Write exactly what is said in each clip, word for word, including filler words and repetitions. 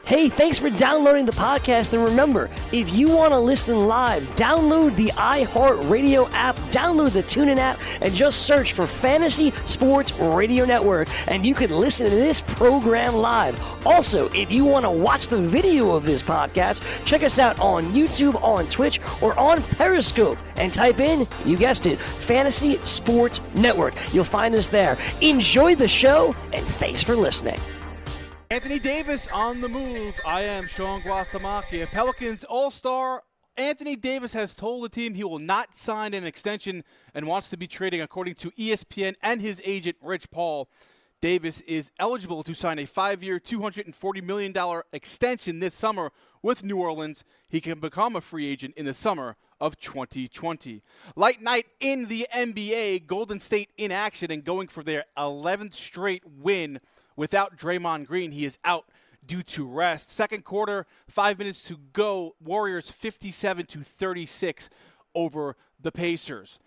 Hey, thanks for downloading the podcast, and remember, if you want to listen live, download the iHeartRadio app, download the TuneIn app, and just search for Fantasy Sports Radio Network, and you can listen to this program live. Also, if you want to watch the video of this podcast, check us out on YouTube, on Twitch, or on Periscope, and type in, you guessed it, Fantasy Sports Network. You'll find us there. Enjoy the show, and thanks for listening. Anthony Davis on the move. I am Sean Guastamacchia. Pelicans All-Star Anthony Davis has told the team he will not sign an extension and wants to be trading, according to E S P N and his agent, Rich Paul. Davis is eligible to sign a five-year, two hundred forty million dollars extension this summer with New Orleans. He can become a free agent in the summer of twenty twenty. Light night in the N B A. Golden State in action and going for their eleventh straight win. Without Draymond Green, he is out due to rest. Second quarter, five minutes to go. Warriors fifty-seven to thirty-six over the Pacers.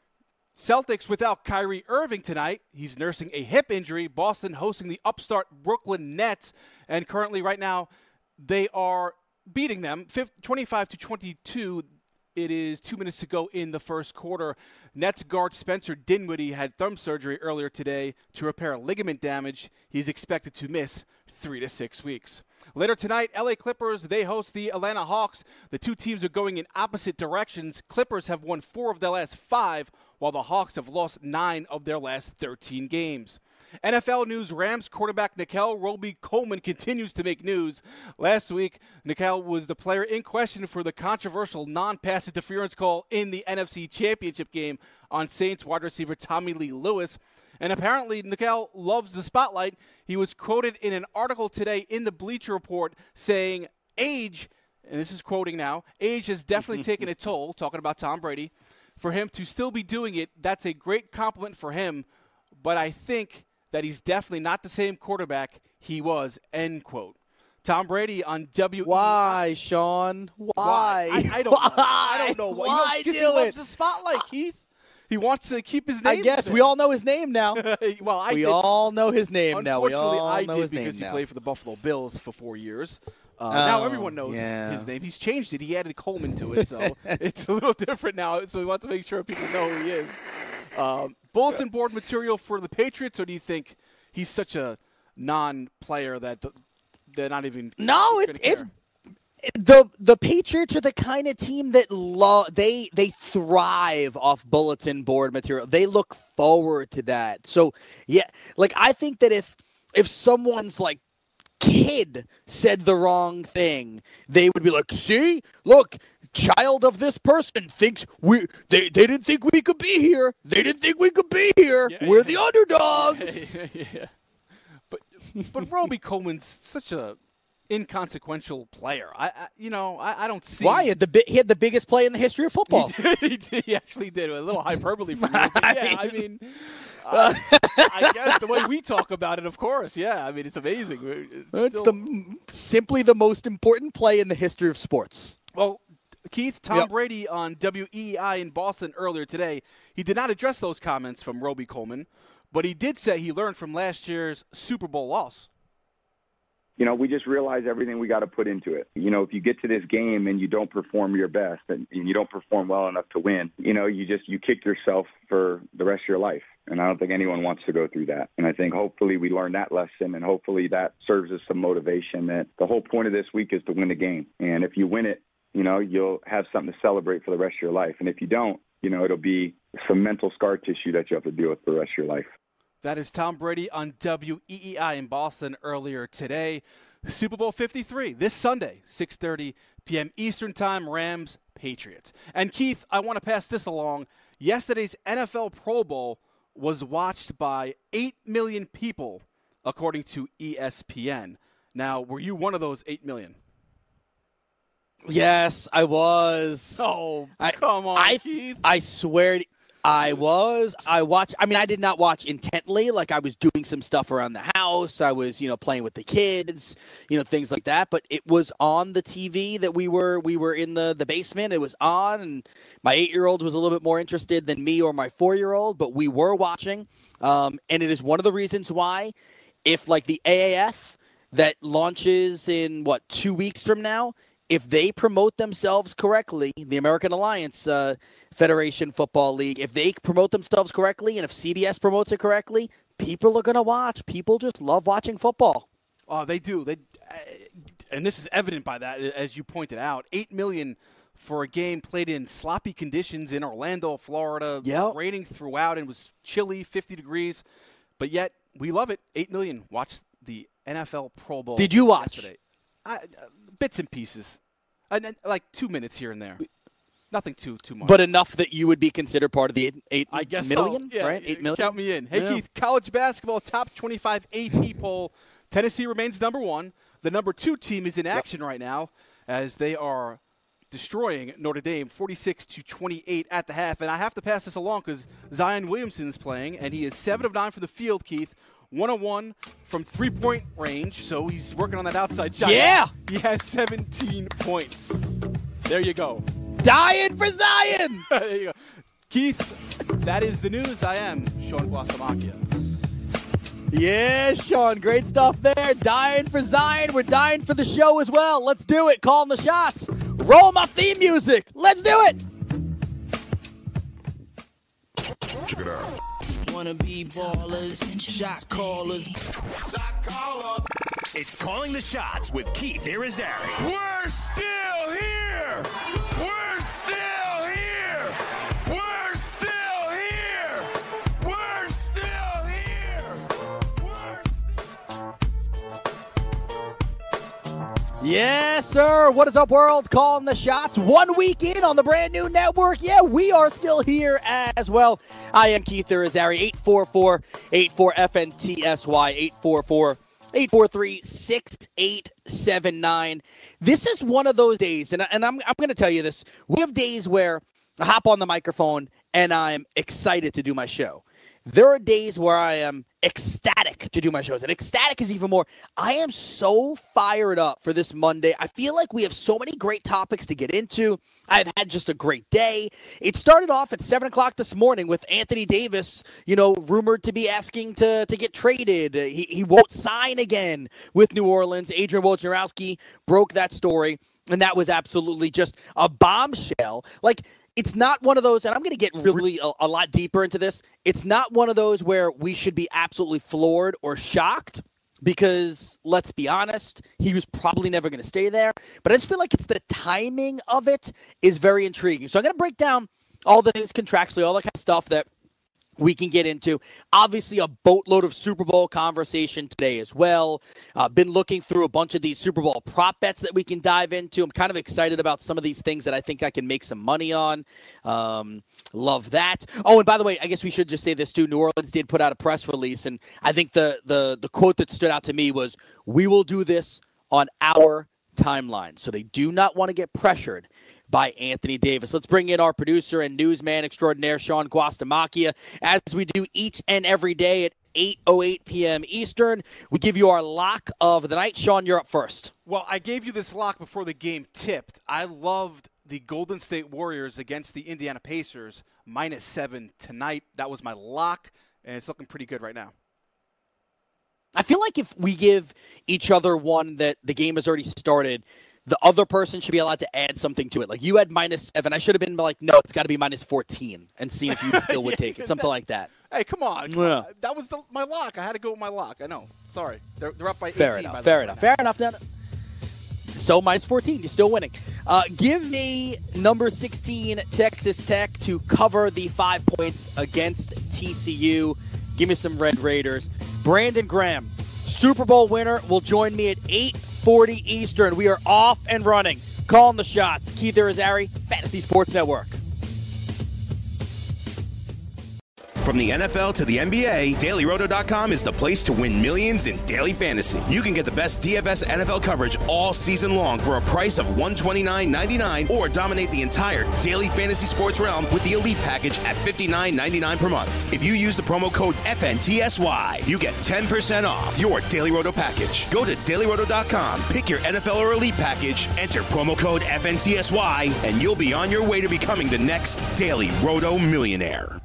Celtics without Kyrie Irving tonight. He's nursing a hip injury. Boston hosting the upstart Brooklyn Nets. And currently right now, they are beating them twenty-five to twenty-two. It is two minutes to go in the first quarter. Nets guard Spencer Dinwiddie had thumb surgery earlier today to repair ligament damage. He's expected to miss three to six weeks. Later tonight, L A Clippers, they host the Atlanta Hawks. The two teams are going in opposite directions. Clippers have won four of their last five, while the Hawks have lost nine of their last thirteen games. N F L news, Rams quarterback Nickel Roby-Coleman continues to make news. Last week, Nickel was the player in question for the controversial non-pass interference call in the N F C Championship game on Saints wide receiver Tommy Lee Lewis. And apparently, Nickel loves the spotlight. He was quoted in an article today in the Bleacher Report saying, age, and this is quoting now, age has definitely taken a toll, talking about Tom Brady. For him to still be doing it, that's a great compliment for him. But I think that he's definitely not the same quarterback he was, end quote. Tom Brady on W. Why, Sean? Why? Why? I, I don't why? know. I don't know why. Why Because do he it? loves the spotlight, Keith. He wants to keep his name I guess there. we all know his name now. well, I we did. all know his name now. We Unfortunately, all I know did his name because he now. played for the Buffalo Bills for four years. Uh, Oh, now everyone knows yeah. his name. He's changed it. He added Coleman to it, so it's a little different now. So he wants to make sure people know who he is. Um, bulletin board material for the Patriots, or do you think he's such a non-player that the, they're not even No, gonna it, it's care? the the Patriots are the kind of team that lo- they they thrive off bulletin board material. They look forward to that. So yeah, like I think that if if someone's like kid said the wrong thing, they would be like, see, look, child of this person thinks we they, they didn't think we could be here. They didn't think we could be here. Yeah, We're yeah. the underdogs. yeah, yeah. But but Roby Coleman's such a inconsequential player. I, I you know I, I don't see Why? He had, the, bi- he had the biggest play in the history of football. He, did, he, did, he actually did a little hyperbole for me. But yeah, I mean, uh, I guess the way we talk about it, of course. Yeah, I mean, it's amazing. It's, It's still- the simply the most important play in the history of sports. well. Keith, Tom Yep. Brady on W E E I in Boston earlier today, he did not address those comments from Roby Coleman, but he did say he learned from last year's Super Bowl loss. You know, we just realize everything we got to put into it. You know, if you get to this game and you don't perform your best and, and you don't perform well enough to win, you know, you just, you kick yourself for the rest of your life. And I don't think anyone wants to go through that. And I think hopefully we learn that lesson, and hopefully that serves as some motivation that the whole point of this week is to win the game. And if you win it, you know, you'll have something to celebrate for the rest of your life. And if you don't, you know, it'll be some mental scar tissue that you have to deal with for the rest of your life. That is Tom Brady on W E E I in Boston earlier today. Super Bowl fifty-three this Sunday, six thirty p.m. Eastern Time, Rams, Patriots. And Keith, I want to pass this along. Yesterday's N F L Pro Bowl was watched by eight million people, according to E S P N. Now, were you one of those eight million? Yes, I was. Oh, I, come on, I, Keith. I swear I was. I watched. I mean, I did not watch intently. Like, I was doing some stuff around the house. I was, you know, playing with the kids, you know, things like that. But it was on the T V that we were we were in the, the basement. It was on, and my eight-year-old was a little bit more interested than me or my four-year-old. But we were watching, um, and it is one of the reasons why, if, like, the A A F that launches in, what, two weeks from now, if they promote themselves correctly, the American Alliance uh, Federation Football League, if they promote themselves correctly and if C B S promotes it correctly, people are going to watch. People just love watching football. Oh, they do. They, and this is evident by that, as you pointed out. Eight million dollars for a game played in sloppy conditions in Orlando, Florida. Yep. Raining throughout and it was chilly, fifty degrees. But yet, we love it. Eight million dollars. Watch the N F L Pro Bowl. Did you watch? Yesterday. I, uh, bits and pieces. And, and, like two minutes here and there. Nothing too too much. But enough that you would be considered part of the eight, eight I guess million, so. Yeah, right? Eight million? Count me in. Hey, yeah. Keith, college basketball top twenty-five A P poll. Tennessee remains number one. The number two team is in action yep. right now as they are destroying Notre Dame forty-six to twenty-eight at the half. And I have to pass this along because Zion Williamson's playing, and he is seven of nine from the field, Keith. one of one from three-point range, so he's working on that outside shot. Yeah! He has seventeen points. There you go. Dying for Zion! There you go. Keith, that is the news. I am Sean Guastamacchia. Yeah, Sean, great stuff there. Dying for Zion. We're dying for the show as well. Let's do it. Calling the shots. Roll my theme music. Let's do it. Check it out. Wanna be ballers, shot callers. Shot caller. It's Calling the Shots with Keith Irizarry. We're still here. We're still here. We're still here. We're still here. We're still... Yes, sir. What is up, world? Calling the shots. One week in on the brand new network. Yeah, we are still here as well. I am Keith Irizarry. eight four four, eight four F N T S Y. eight four four, eight four three, six eight seven nine. This is one of those days, and, and I'm, I'm going to tell you this. We have days where I hop on the microphone and I'm excited to do my show. There are days where I am ecstatic to do my shows, and ecstatic is even more. I am so fired up for this Monday. I feel like we have so many great topics to get into. I've had just a great day. It started off at seven o'clock this morning with Anthony Davis, you know, rumored to be asking to, to get traded. He, he won't sign again with New Orleans. Adrian Wojnarowski broke that story, and that was absolutely just a bombshell. Like, it's not one of those, and I'm going to get really a, a lot deeper into this. It's not one of those where we should be absolutely floored or shocked because, let's be honest, he was probably never going to stay there. But I just feel like it's the timing of it is very intriguing. So I'm going to break down all the things contractually, all that kind of stuff that we can get into. Obviously, a boatload of Super Bowl conversation today as well. Uh, been looking through a bunch of these Super Bowl prop bets that we can dive into. I'm kind of excited about some of these things that I think I can make some money on. Um, love that. Oh, and by the way, I guess we should just say this too. New Orleans did put out a press release, and I think the the the quote that stood out to me was, "We will do this on our timeline." So they do not want to get pressured by Anthony Davis. Let's bring in our producer and newsman extraordinaire, Sean Guastamacchia, as we do each and every day at eight oh eight p.m. Eastern. We give you our lock of the night. Sean, you're up first. Well, I gave you this lock before the game tipped. I loved the Golden State Warriors against the Indiana Pacers, minus seven tonight. That was my lock, and it's looking pretty good right now. I feel like if we give each other one that the game has already started, the other person should be allowed to add something to it. Like, you had minus seven. I should have been like, no, it's got to be minus fourteen and see if you still would take it. Something like that. Hey, come on. Come yeah. on. That was the, my lock. I had to go with my lock. I know. Sorry. They're, they're up by fair eighteen. Enough, by the fair way, enough. right Fair enough. Fair enough. So, minus fourteen. You're still winning. Uh, give me number sixteen, Texas Tech, to cover the five points against T C U. Give me some Red Raiders. Brandon Graham, Super Bowl winner, will join me at eight forty Eastern. We are off and running. Calling the shots. Keith Irizarry, Fantasy Sports Network. From the N F L to the N B A, Daily Roto dot com is the place to win millions in daily fantasy. You can get the best D F S N F L coverage all season long for a price of one hundred twenty-nine ninety-nine, or dominate the entire daily fantasy sports realm with the Elite package at fifty-nine ninety-nine per month. If you use the promo code F N T S Y, you get ten percent off your Daily Roto package. Go to Daily Roto dot com, pick your N F L or Elite package, enter promo code F N T S Y, and you'll be on your way to becoming the next Daily Roto millionaire.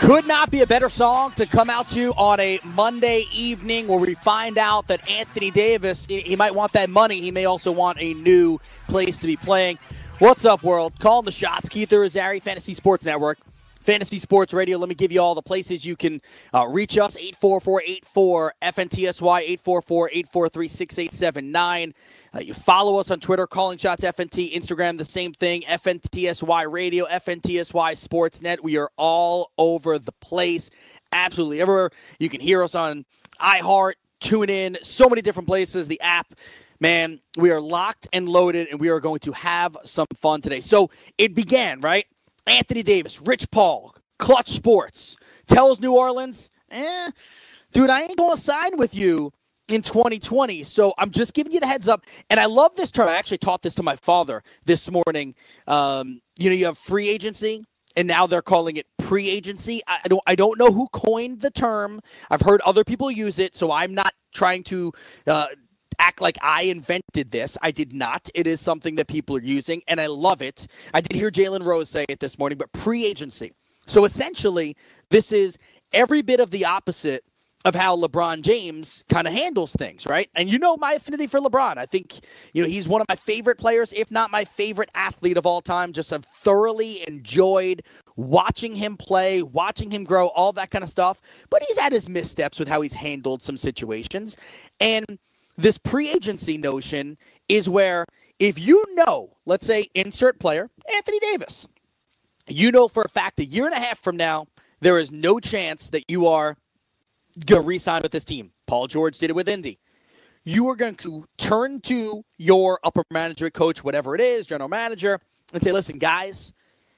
Could not be a better song to come out to on a Monday evening where we find out that Anthony Davis, he might want that money. He may also want a new place to be playing. What's up, world? Calling the shots. Keith Irizarry, Fantasy Sports Network. Fantasy Sports Radio. Let me give you all the places you can uh, reach us. eight four four eight four F N T S Y, eight four four eight four three six eight seven nine. Uh, you follow us on Twitter, Calling Shots F N T. Instagram, the same thing, F N T S Y Radio, F N T S Y Sportsnet. We are all over the place, absolutely everywhere. You can hear us on iHeart, tune in, so many different places, the app. Man, we are locked and loaded, and we are going to have some fun today. So it began, right? Anthony Davis, Rich Paul, Clutch Sports, tells New Orleans, eh, dude, I ain't going to sign with you in twenty twenty. So I'm just giving you the heads up. And I love this term. I actually taught this to my father this morning. Um, you know, you have free agency, and now they're calling it pre-agency. I don't, I don't know who coined the term. I've heard other people use it, so I'm not trying to uh, act like I invented this. I did not. It is something that people are using, and I love it. I did hear Jalen Rose say it this morning, but pre-agency. So essentially, this is every bit of the opposite of how LeBron James kind of handles things, right? And you know my affinity for LeBron. I think, you know, he's one of my favorite players, if not my favorite athlete of all time. Just have thoroughly enjoyed watching him play, watching him grow, all that kind of stuff. But he's had his missteps with how he's handled some situations. And this pre-agency notion is where if you know, let's say, insert player, Anthony Davis, you know for a fact a year and a half from now, there is no chance that you are going to re-sign with this team. Paul George did it with Indy. You are going to turn to your upper management coach, whatever it is, general manager, and say, listen, guys,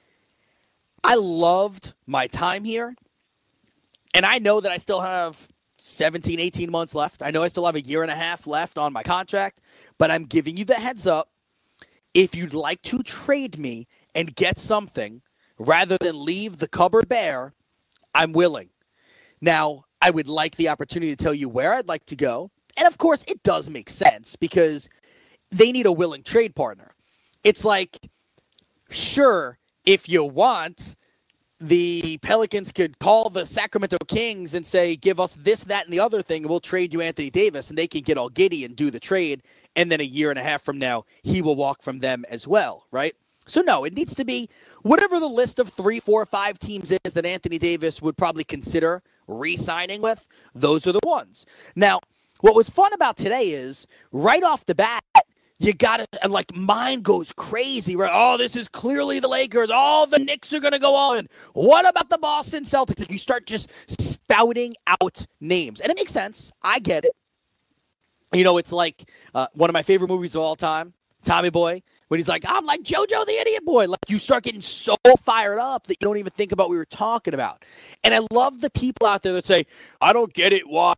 I loved my time here, and I know that I still have seventeen, eighteen months left. I know I still have a year and a half left on my contract, but I'm giving you the heads up. If you'd like to trade me and get something rather than leave the cupboard bare, I'm willing. Now, I would like the opportunity to tell you where I'd like to go. And, of course, it does make sense because they need a willing trade partner. It's like, sure, if you want, the Pelicans could call the Sacramento Kings and say, give us this, that, and the other thing, and we'll trade you Anthony Davis, and they can get all giddy and do the trade, and then a year and a half from now, he will walk from them as well, right? So, no, it needs to be whatever the list of three, four, five teams is that Anthony Davis would probably consider re-signing with, those are the ones. Now, what was fun about today is, right off the bat, you got to, like, mind goes crazy, right? Oh, this is clearly the Lakers. Oh, the Knicks are going to go on. What about the Boston Celtics? Like, you start just spouting out names. And it makes sense. I get it. You know, it's like uh, one of my favorite movies of all time, Tommy Boy, when he's like, I'm like JoJo the Idiot Boy. Like, you start getting so fired up that you don't even think about what we were talking about. And I love the people out there that say, I don't get it, why.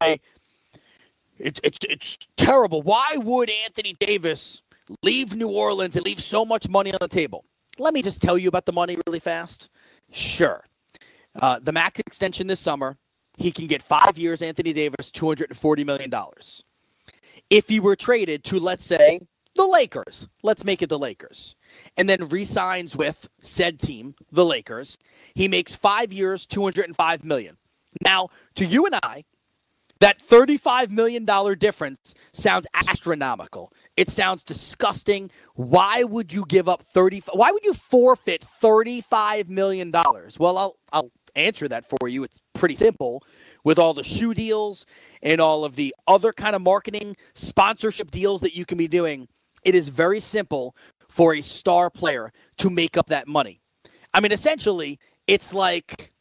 It's it's it's terrible. Why would Anthony Davis leave New Orleans and leave so much money on the table? Let me just tell you about the money really fast. Sure. Uh, the max extension this summer, he can get five years, Anthony Davis, two hundred forty million dollars. If he were traded to, let's say, the Lakers, let's make it the Lakers, and then re-signs with said team, the Lakers, he makes five years, two hundred five million dollars. Now, to you and I, that thirty-five million dollars difference sounds astronomical. It sounds disgusting. Why would you give up thirty? Why would you forfeit thirty-five million dollars? Well, I'll I'll answer that for you. It's pretty simple. With all the shoe deals and all of the other kind of marketing sponsorship deals that you can be doing, it is very simple for a star player to make up that money. I mean, essentially, it's like,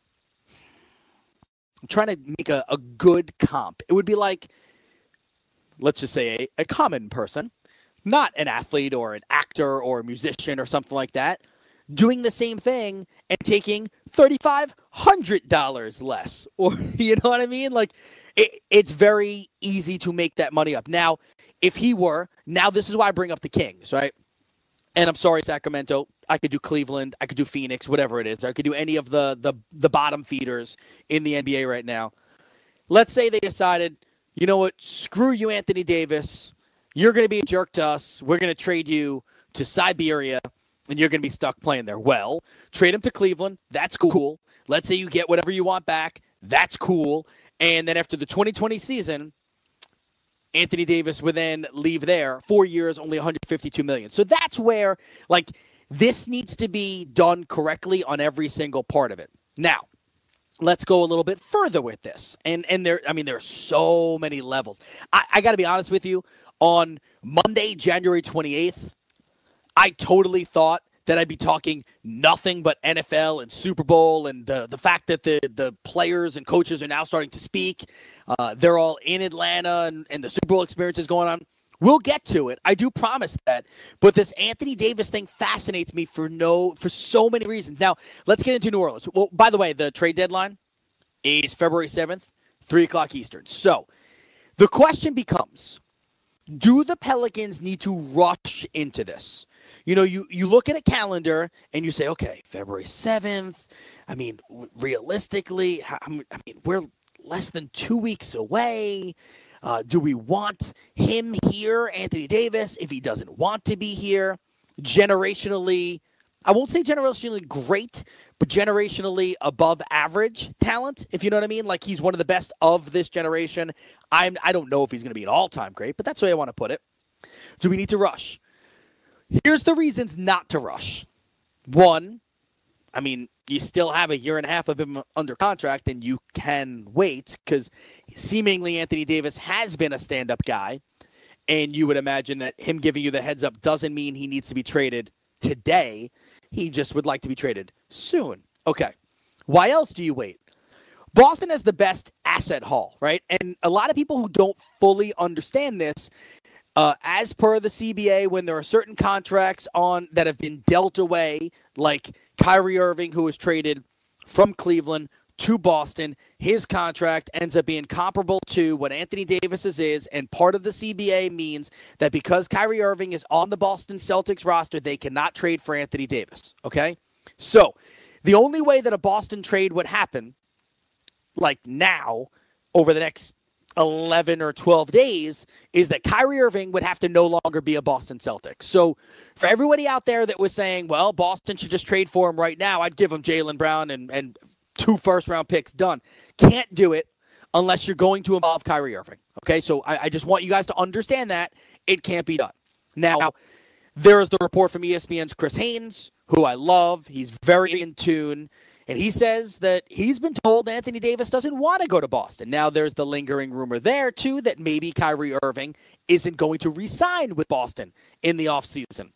I'm trying to make a, a good comp. It would be like, let's just say a, a common person, not an athlete or an actor or a musician or something like that, doing the same thing and taking three thousand five hundred dollars less. Or, you know what I mean? Like, it, it's very easy to make that money up. Now, if he were, now this is why I bring up the Kings, right? And I'm sorry, Sacramento. I could do Cleveland. I could do Phoenix, whatever it is. I could do any of the, the, the bottom feeders in the N B A right now. Let's say they decided, you know what, screw you, Anthony Davis. You're going to be a jerk to us. We're going to trade you to Siberia, and you're going to be stuck playing there. Well, trade him to Cleveland. That's cool. Let's say you get whatever you want back. That's cool. And then after the twenty twenty season, Anthony Davis would then leave there. Four years, only one hundred fifty-two million dollars. So that's where, like, this needs to be done correctly on every single part of it. Now, let's go a little bit further with this. And and there, I mean, there are so many levels. I, I got to be honest with you. On Monday, January twenty-eighth, I totally thought that I'd be talking nothing but N F L and Super Bowl and the, the fact that the, the players and coaches are now starting to speak. Uh, they're all in Atlanta and, and the Super Bowl experience is going on. We'll get to it. I do promise that. But this Anthony Davis thing fascinates me for no for so many reasons. Now, let's get into New Orleans. Well, by the way, the trade deadline is February seventh, three o'clock Eastern. So the question becomes, do the Pelicans need to rush into this? You know, you, you look at a calendar and you say, okay, February seventh. I mean, realistically, I mean, we're less than two weeks away. Uh, do we want him here, Anthony Davis, if he doesn't want to be here? Generationally, I won't say generationally great, but generationally above average talent, if you know what I mean. Like, he's one of the best of this generation. I'm, I don't know if he's going to be an all-time great, but that's the way I want to put it. Do we need to rush? Here's the reasons not to rush. One, I mean, you still have a year and a half of him under contract, and you can wait because seemingly Anthony Davis has been a stand-up guy, and you would imagine that him giving you the heads up doesn't mean he needs to be traded today. He just would like to be traded soon. Okay. Why else do you wait? Boston has the best asset haul, right? And a lot of people who don't fully understand this, Uh, as per the C B A, when there are certain contracts on that have been dealt away, like Kyrie Irving, who was traded from Cleveland to Boston, his contract ends up being comparable to what Anthony Davis's is, and part of the C B A means that because Kyrie Irving is on the Boston Celtics roster, they cannot trade for Anthony Davis, okay? So the only way that a Boston trade would happen, like now, over the next eleven or twelve days, is that Kyrie Irving would have to no longer be a Boston Celtic. So for everybody out there that was saying, well, Boston should just trade for him right now, I'd give him Jaylen Brown and, and two first-round picks done. Can't do it unless you're going to involve Kyrie Irving. Okay, so I, I just want you guys to understand that it can't be done. Now, there is the report from E S P N's Chris Haynes, who I love. He's very in tune. And he says that he's been told Anthony Davis doesn't want to go to Boston. Now, there's the lingering rumor there, too, that maybe Kyrie Irving isn't going to re-sign with Boston in the offseason,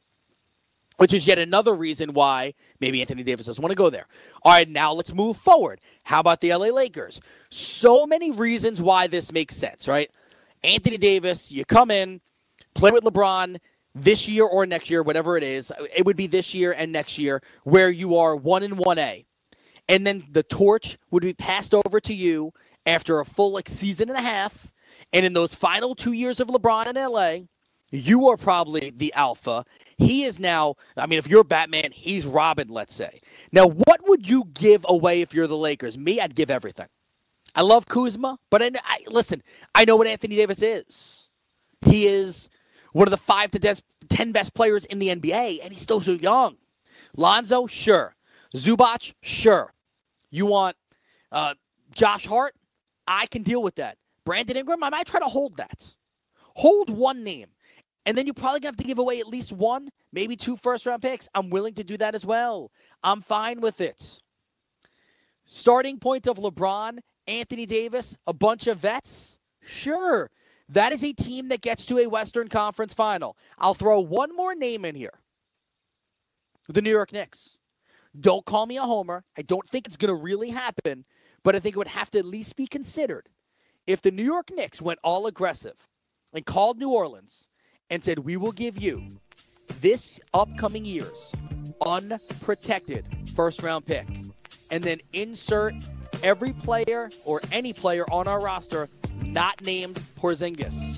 which is yet another reason why maybe Anthony Davis doesn't want to go there. All right, now let's move forward. How about the L A Lakers? So many reasons why this makes sense, right? Anthony Davis, you come in, play with LeBron this year or next year, whatever it is. It would be this year and next year where you are one and one A. And then the torch would be passed over to you after a full like season and a half. And in those final two years of LeBron in L A, you are probably the alpha. He is now, I mean, if you're Batman, he's Robin, let's say. Now, what would you give away if you're the Lakers? Me, I'd give everything. I love Kuzma, but I, I listen, I know what Anthony Davis is. He is one of the five to des- ten best players in the N B A, and he's still so young. Lonzo, sure. Zubac, sure. You want uh, Josh Hart? I can deal with that. Brandon Ingram, I might try to hold that. Hold one name. And then you're probably going to have to give away at least one, maybe two first-round picks. I'm willing to do that as well. I'm fine with it. Starting point of LeBron, Anthony Davis, a bunch of vets? Sure. That is a team that gets to a Western Conference final. I'll throw one more name in here. The New York Knicks. Don't call me a homer. I don't think it's going to really happen, but I think it would have to at least be considered. If the New York Knicks went all aggressive and called New Orleans and said, we will give you this upcoming year's unprotected first-round pick, and then insert every player or any player on our roster not named Porzingis.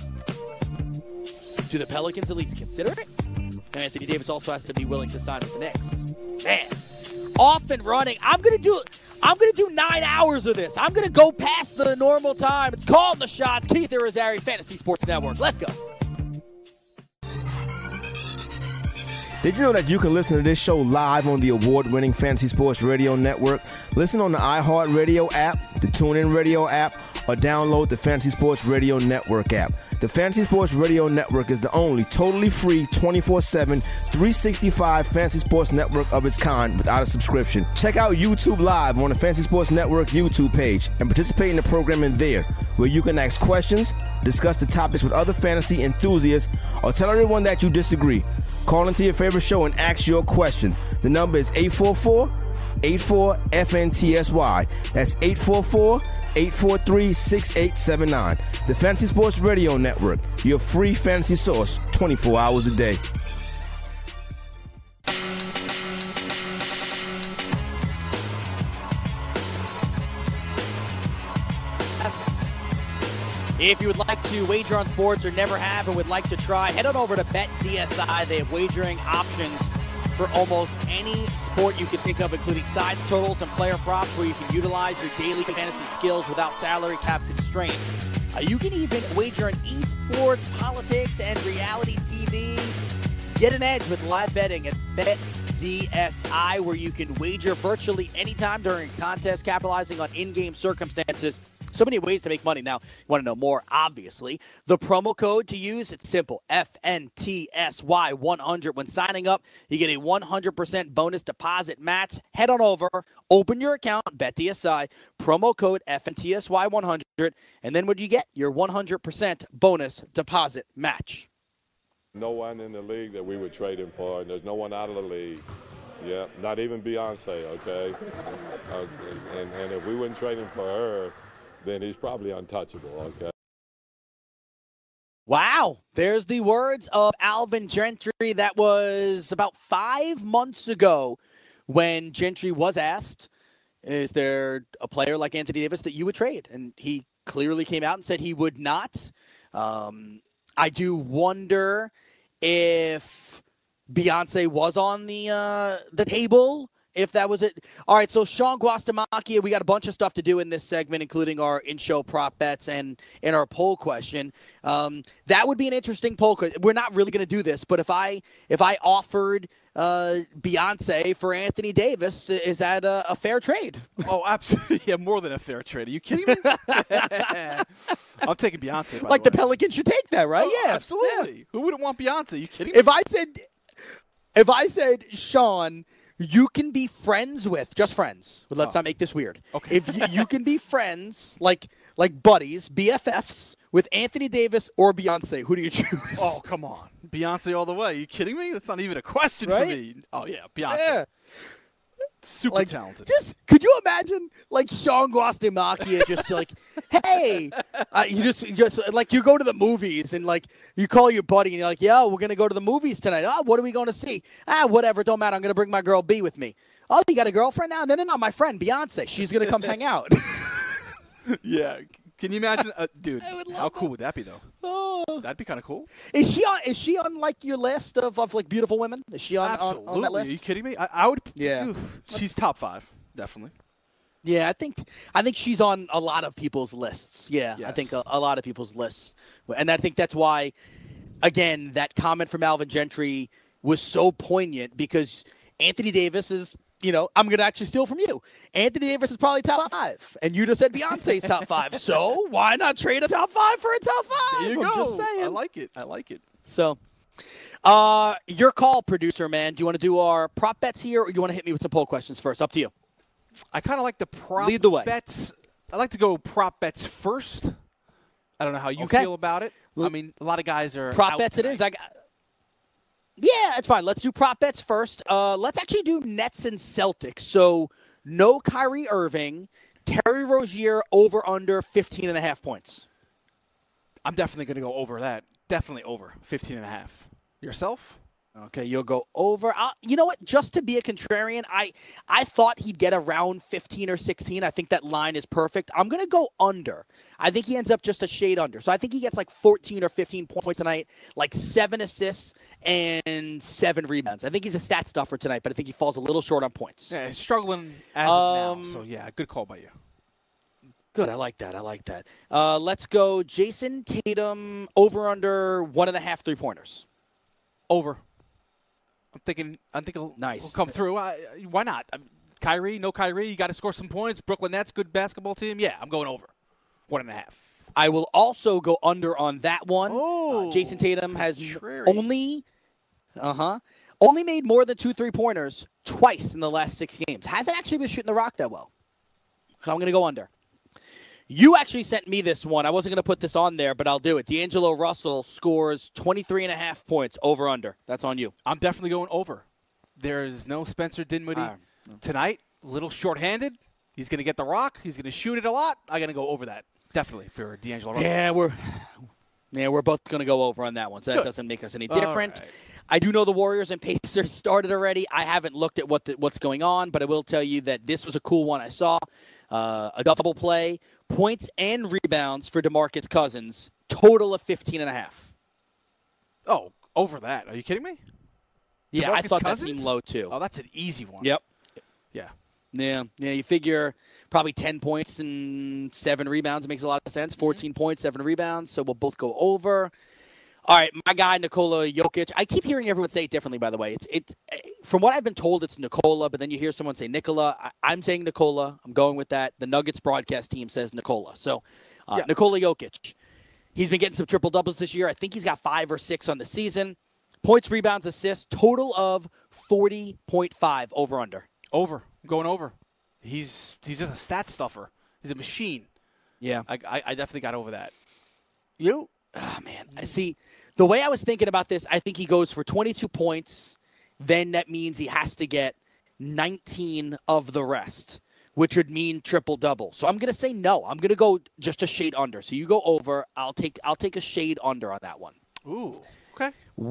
Do the Pelicans at least consider it? And Anthony Davis also has to be willing to sign with the Knicks. Man, off and running. I'm gonna do I'm gonna do nine hours of this. I'm gonna go past the normal time. It's called The Shots. Keith Irizarry, Fantasy Sports Network. Let's go. Did you know that you can listen to this show live on the award-winning Fantasy Sports Radio Network? Listen on the iHeartRadio app, the TuneIn Radio app, or download the Fantasy Sports Radio Network app. The Fantasy Sports Radio Network is the only totally free twenty-four seven, three sixty-five fantasy sports network of its kind without a subscription. Check out YouTube Live on the Fantasy Sports Network YouTube page and participate in the programming there, where you can ask questions, discuss the topics with other fantasy enthusiasts, or tell everyone that you disagree. Call into your favorite show and ask your question. The number is eight four four, eight four, F N T S Y. That's eight four four, eight four three, six eight seven nine. The Fantasy Sports Radio Network, your free fantasy source twenty-four hours a day. If you would like to wager on sports or never have and would like to try, head on over to BetDSI. They have wagering options for almost any sport you can think of, including sides, totals, and player props, where you can utilize your daily fantasy skills without salary cap constraints. Uh, you can even wager on esports, politics, and reality T V. Get an edge with live betting at BetDSI, where you can wager virtually anytime during a contest, capitalizing on in-game circumstances. So many ways to make money. Now, you want to know more, obviously. The promo code to use, it's simple, F N T S Y one hundred. When signing up, you get a one hundred percent bonus deposit match. Head on over, open your account, BetDSI, promo code F N T S Y one hundred, and then what do you get? Your one hundred percent bonus deposit match. No one in the league that we would trade him for, and there's no one out of the league. Yeah, not even Beyonce, okay? uh, and, and if we wouldn't trade him for her, then he's probably untouchable, okay? Wow. There's the words of Alvin Gentry. That was about five months ago when Gentry was asked, is there a player like Anthony Davis that you would trade? And he clearly came out and said he would not. Um, I do wonder if Beyonce was on the uh, the table, if that was it. All right, so Sean Guastamacchia, we got a bunch of stuff to do in this segment, including our in-show prop bets and, and our poll question. Um, that would be an interesting poll. We're not really going to do this, but if I if I offered uh, Beyonce for Anthony Davis, is that a, a fair trade? Oh, absolutely. Yeah, more than a fair trade. Are you kidding me? I'm taking Beyonce, by Like the, the Pelicans should take that, right? Oh, yeah, absolutely. Yeah. Who wouldn't want Beyonce? Are you kidding me? If I said, if I said, Sean, you can be friends with, just friends, but let's Oh. not make this weird. Okay. If you, you can be friends, like like buddies, B F Fs, with Anthony Davis or Beyonce, who do you choose? Oh, come on. Beyonce all the way. Are you kidding me? That's not even a question Right? for me. Oh, yeah, Beyonce. Yeah. Super Like, talented. just could you imagine like Sean Guastamacchia just like, hey, uh, you just, you just like you go to the movies and like you call your buddy and you're like, yo, we're gonna go to the movies tonight. Oh, what are we going to see? Ah, whatever, don't matter. I'm gonna bring my girl B with me. Oh, you got a girlfriend now? No, no, no, my friend Beyonce. She's gonna come hang out. Yeah. Can you imagine? Uh, dude, would love how cool would that be, though? Oh. That'd be kind of cool. Is she on? Is she on like your list of, of like beautiful women? Is she on, on, Absolutely. on that list? Are you kidding me? I, I would. Yeah. Oof, she's top five, definitely. Yeah, I think I think she's on a lot of people's lists. Yeah, I Yes. think a, a lot of people's lists, and I think that's why, again, that comment from Alvin Gentry was so poignant because Anthony Davis is, you know, I'm going to actually steal from you. Anthony Davis is probably top five, and you just said Beyonce's top five. So why not trade a top five for a top five? There you I'm go. just saying. I like it. I like it. So, uh, your call, producer man. Do you want to do our prop bets here, or you want to hit me with some poll questions first? Up to you. I kind of like the prop Lead the way. bets. I like to go prop bets first. I don't know how you Okay. feel about it. I mean, a lot of guys are Prop out bets it tonight. is. I got. Yeah, it's fine. Let's do prop bets first. Uh, let's actually do Nets and Celtics. So no Kyrie Irving, Terry Rozier over under fifteen and a half points. I'm definitely going to go over that. Definitely over fifteen and a half. Yourself? Okay, you'll go over. Uh, you know what? Just to be a contrarian, I I thought he'd get around fifteen or sixteen. I think that line is perfect. I'm going to go under. I think he ends up just a shade under. So I think he gets like fourteen or fifteen points tonight, like seven assists and seven rebounds. I think he's a stat stuffer tonight, but I think he falls a little short on points. Yeah, he's struggling as Um, of now. So, yeah, good call by you. Good. I like that. I like that. Uh, let's go Jason Tatum over under one and a half three-pointers. Over. I'm thinking. I think he'll, Nice. he'll come through. I, why not? I mean, Kyrie, no Kyrie. You got to score some points. Brooklyn Nets, good basketball team. Yeah, I'm going over. One and a half. I will also go under on that one. Oh, uh, Jason Tatum has contrary. only, uh huh, only made more than two three pointers twice in the last six games. Hasn't actually been shooting the rock that well. So I'm going to go under. You actually sent me this one. I wasn't going to put this on there, but I'll do it. D'Angelo Russell scores twenty-three and a half points over under. That's on you. I'm definitely going over. There's no Spencer Dinwiddie Uh, tonight. A little shorthanded. He's going to get the rock. He's going to shoot it a lot. I'm going to go over that. Definitely for D'Angelo Russell. Yeah, we're yeah we're both going to go over on that one, so that Good. doesn't make us any different. right. I do know the Warriors and Pacers started already. I haven't looked at what the, what's going on, but I will tell you that this was a cool one I saw. Uh, a double play, points and rebounds for DeMarcus Cousins, total of fifteen and a half. Oh, over that. Are you kidding me? Yeah, I DeMarcus thought Cousins? that seemed low too. Oh, that's an easy one. Yep. Yeah. Yeah, yeah. You figure probably ten points and seven rebounds. It makes a lot of sense. fourteen points, seven rebounds. So we'll both go over. All right, my guy Nikola Jokic. I keep hearing everyone say it differently. By the way, it's it. From what I've been told, it's Nikola, but then you hear someone say Nikola. I, I'm saying Nikola. I'm going with that. The Nuggets broadcast team says Nikola. So uh, Yeah. Nikola Jokic. He's been getting some triple doubles this year. I think he's got five or six on the season. Points, rebounds, assists, total of forty point five over under. Over. I'm going over. He's he's just a stat stuffer. He's a machine. Yeah. I, I, I definitely got over that. You? Oh, man. I see. The way I was thinking about this, I think he goes for twenty-two points. Then that means he has to get nineteen of the rest, which would mean triple-double. So I'm going to say no. I'm going to go just a shade under. So you go over. I'll take I'll take a shade under on that one. Ooh. Okay.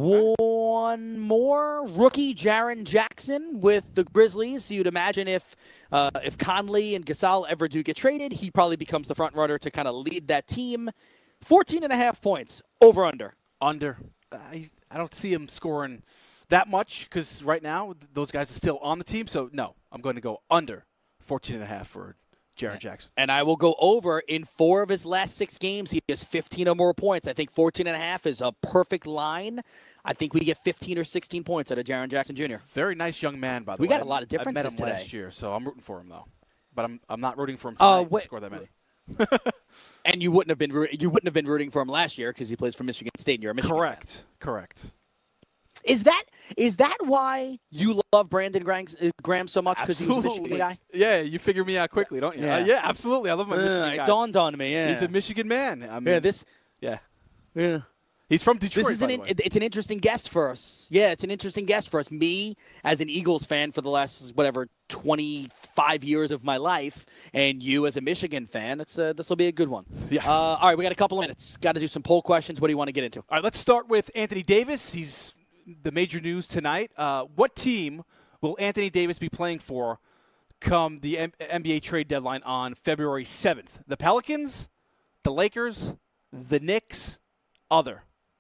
One more. Rookie Jaren Jackson with the Grizzlies. So you'd imagine if uh, if Conley and Gasol ever do get traded, he probably becomes the front runner to kind of lead that team. fourteen and a half points. Over under. Under. I, I don't see him scoring that much because right now those guys are still on the team. So, no, I'm going to go under fourteen and a half for Jaren Jackson. And I will go over in four of his last six games. He has fifteen or more points. I think fourteen and a half is a perfect line. I think we get fifteen or sixteen points out of Jaren Jackson Junior Very nice young man, by the We way. got a lot of I met differences him today. last year, so I'm rooting for him, though. But I'm I'm not rooting for him Uh, tonight wait- to score that many. And you wouldn't have been roo- you wouldn't have been rooting for him last year because he plays for Michigan State and you're a Michigan fan. Correct. Correct. Is that is that why you love Brandon Graham, uh, Graham so much because he was a Michigan guy? Yeah, you figure me out quickly, don't you? Yeah. Uh, yeah, absolutely. I love my Uh, Michigan it guys. dawned on me. Yeah, He's a Michigan man. I mean, yeah. This yeah. yeah. He's from Detroit, This is by an the in, way. it- it's an interesting guest for us. Yeah, it's an interesting guest for us. Me as an Eagles fan for the last whatever twenty-five years of my life, and you as a Michigan fan. It's uh, this will be a good one. Yeah. Uh, all right, we got a couple of minutes. Got to do some poll questions. What do you want to get into? All right, let's start with Anthony Davis. He's the major news tonight. Uh, what team will Anthony Davis be playing for come the M- N B A trade deadline on February seventh? The Pelicans, the Lakers, the Knicks, other.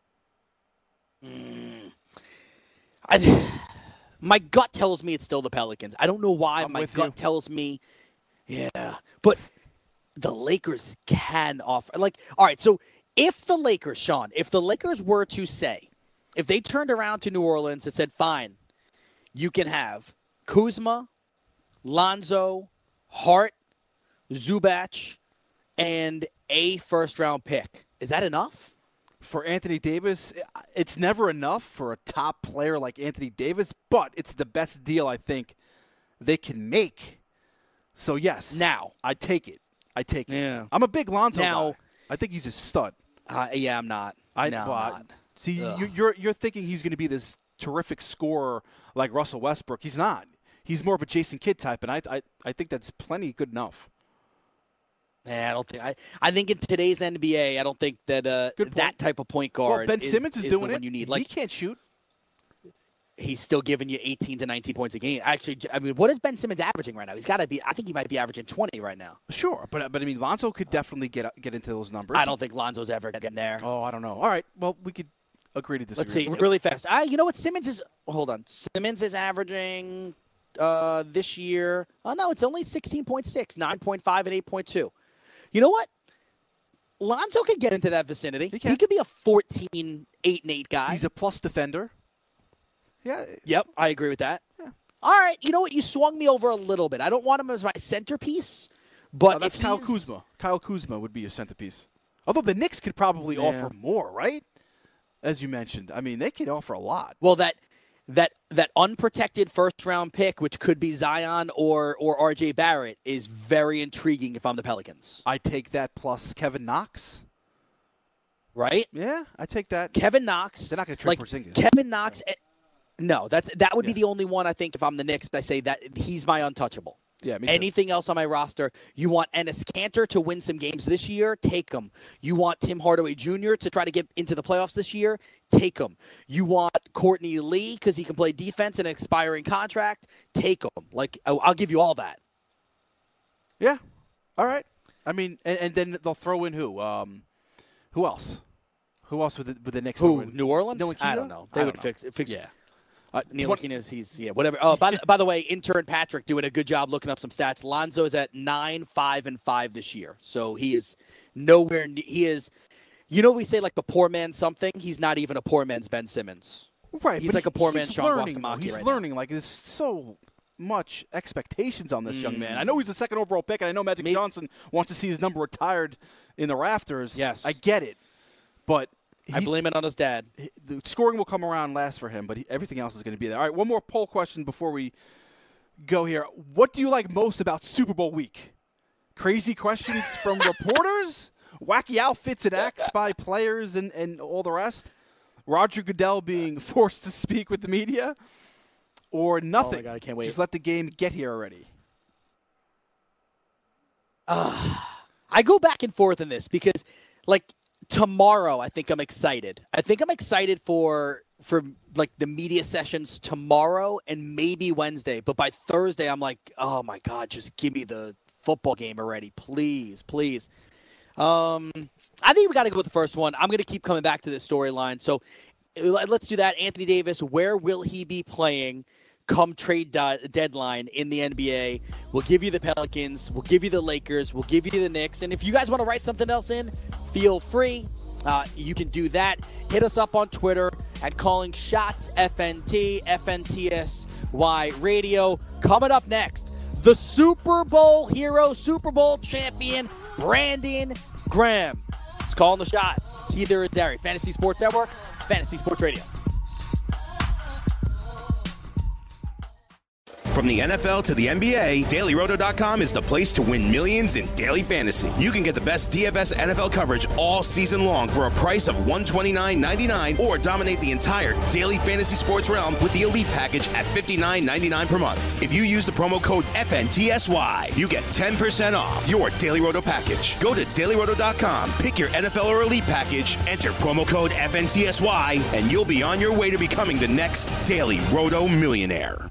I, my gut tells me it's still the Pelicans. I don't know why. I'm my with gut you. tells me, yeah. But the Lakers can offer. Like, all right, so if the Lakers, Sean, if the Lakers were to say, if they turned around to New Orleans and said, fine, you can have Kuzma, Lonzo, Hart, Zubac, and a first-round pick, is that enough? For Anthony Davis, it's never enough for a top player like Anthony Davis, but it's the best deal I think they can make. So, yes. Now. I take it. I take it. Yeah. I'm a big Lonzo Now- guy. I think he's a stud. Uh, yeah, I'm not. I no, well, I'm I- not. See, Ugh. you, you're you're thinking he's going to be this terrific scorer like Russell Westbrook. He's not. He's more of a Jason Kidd type, and I I, I think that's plenty good enough. Yeah, I don't think. I, I think in today's N B A, I don't think that uh, Good point. that type of point Well, guard. Ben is, Simmons is, is doing the it. one you need. he Like can't shoot. he's still giving you eighteen to nineteen points a game. Actually, I mean, what is Ben Simmons averaging right now? He's got to be. I think he might be averaging twenty right now. Sure, but but I mean, Lonzo could definitely get get into those numbers. I don't think Lonzo's ever getting there. Oh, I don't know. All right, well, we could agree to disagree. Let's see really fast. I, you know what? Simmons is. Hold on. Simmons is averaging uh, this year. Oh no, it's only sixteen point six, nine point five, and eight point two. You know what? Lonzo could get into that vicinity. He He, can. could be a fourteen, eight, and eight guy. He's a plus defender. Yeah. Yep, I agree with that. Yeah. All right, you know what? You swung me over a little bit. I don't want him as my centerpiece, but no, that's if Kyle he's... Kuzma. Kyle Kuzma would be your centerpiece. Although the Knicks could probably Yeah. offer more, right? As you mentioned. I mean, they could offer a lot. Well, that that that unprotected first-round pick, which could be Zion or, or R J Barrett, is very intriguing if I'm the Pelicans. I take that plus Kevin Knox. Right? Yeah, I take that. Kevin Knox. They're not going to trade like, Porzingis. Kevin Knox. eh, No, that's that would Yeah. be the only one I think if I'm the Knicks. I say that he's my untouchable. Yeah, me too. Anything else on my roster, you want Enes Kanter to win some games this year, take him. You want Tim Hardaway Junior to try to get into the playoffs this year, take him. You want Courtney Lee because he can play defense in an expiring contract, take him. Like, I'll I'll give you all that. Yeah. All right. I mean, and, and then they'll throw in who? Um, who else? Who else would the, would the Knicks throw Who? in? New Orleans? Ntilikina? I don't know. They I would don't fix fix. Yeah. Uh, Ntilikina, he's yeah, whatever. Oh, by the, by the way, intern Patrick doing a good job looking up some stats. Lonzo is at nine, five, and five this year, so he is nowhere. Ne- he is, you know, we say like a poor man something. He's not even a poor man's Ben Simmons. Right. He's but like a poor he's man's Sean learning, though. Guastamacchi He's right learning. Like, there's so much expectations on this young Mm. man. I know he's the second overall pick, and I know Magic Maybe- Johnson wants to see his number retired in the rafters. Yes. I get it, but I he- blame it on his dad. the scoring will come around last for him, but he, everything else is going to be there. All right, one more poll question before we go here. What do you like most about Super Bowl week? Crazy questions from reporters? Wacky outfits and acts by players and, and all the rest? Roger Goodell being forced to speak with the media? Or nothing? Oh, my God, I can't wait. Just let the game get here already. I go back and forth in this because, like, tomorrow I think I'm excited. I think I'm excited for for like the media sessions tomorrow and maybe Wednesday. But by Thursday, I'm like, oh my God, just give me the football game already, please, please. Um, I think we got to go with the first one. I'm going to keep coming back to this storyline. So uh, let's do that. Anthony Davis, where will he be playing come trade de- deadline in the N B A? We'll give you the Pelicans. We'll give you the Lakers. We'll give you the Knicks. And if you guys want to write something else in, feel free. Uh, you can do that. Hit us up on Twitter at Calling Shots F N T, F N T S Y Radio. Coming up next, the Super Bowl hero, Super Bowl champion, Brandon Graham. It's Calling the Shots. Keith Irizarry, Fantasy Sports Network, Fantasy Sports Radio. From the N F L to the N B A, Daily Roto dot com is the place to win millions in daily fantasy. You can get the best D F S N F L coverage all season long for a price of one hundred twenty-nine ninety-nine, or dominate the entire daily fantasy sports realm with the Elite package at fifty-nine ninety-nine per month. If you use the promo code F N T S Y, you get ten percent off your Daily Roto package. Go to Daily Roto dot com, pick your N F L or Elite package, enter promo code F N T S Y, and you'll be on your way to becoming the next Daily Roto millionaire.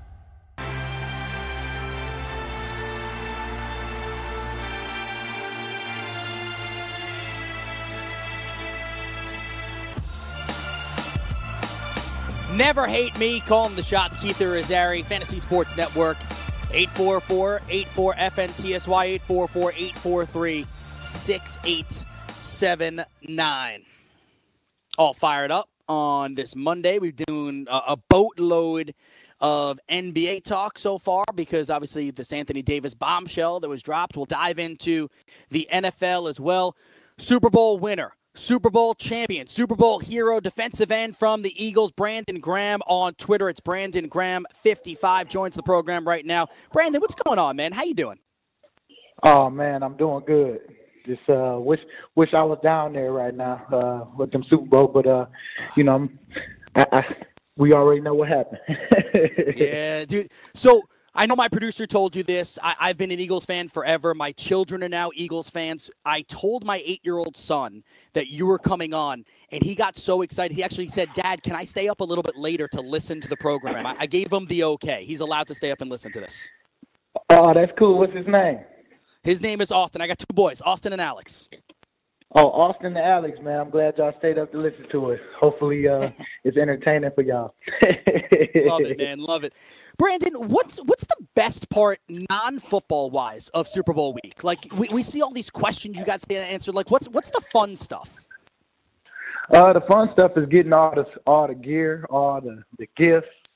Never hate me. Calling the Shots. Keith Irizarry, Fantasy Sports Network. eight four four, eight four F N T S Y, eight four four, eight four three, six eight seven nine. All fired up on this Monday. We're doing a, a boatload of N B A talk so far because obviously this Anthony Davis bombshell that was dropped. We'll dive into the N F L as well. Super Bowl winner, Super Bowl champion, Super Bowl hero, defensive end from the Eagles, Brandon Graham on Twitter. It's Brandon Graham fifty-five joins the program right now. Brandon, what's going on, man? How you doing? Oh man, I'm doing good. Just uh, wish wish I was down there right now uh, with them Super Bowl, but uh, you know, I, I, we already know what happened. Yeah, dude. So I know my producer told you this. I, I've been an Eagles fan forever. My children are now Eagles fans. I told my eight-year-old son that you were coming on, and he got so excited. He actually said, Dad, can I stay up a little bit later to listen to the program? I, I gave him the okay. He's allowed to stay up and listen to this. Oh, that's cool. What's his name? His name is Austin. I got two boys, Austin and Alex. Oh, Austin and Alex, man. I'm glad y'all stayed up to listen to it. Hopefully uh, it's entertaining for y'all. Love it, man. Love it. Brandon, what's what's the best part, non-football wise, of Super Bowl week? Like, we, we see all these questions you guys get answered. Like, what's what's the fun stuff? Uh, the fun stuff is getting all the all the gear, all the, the gifts,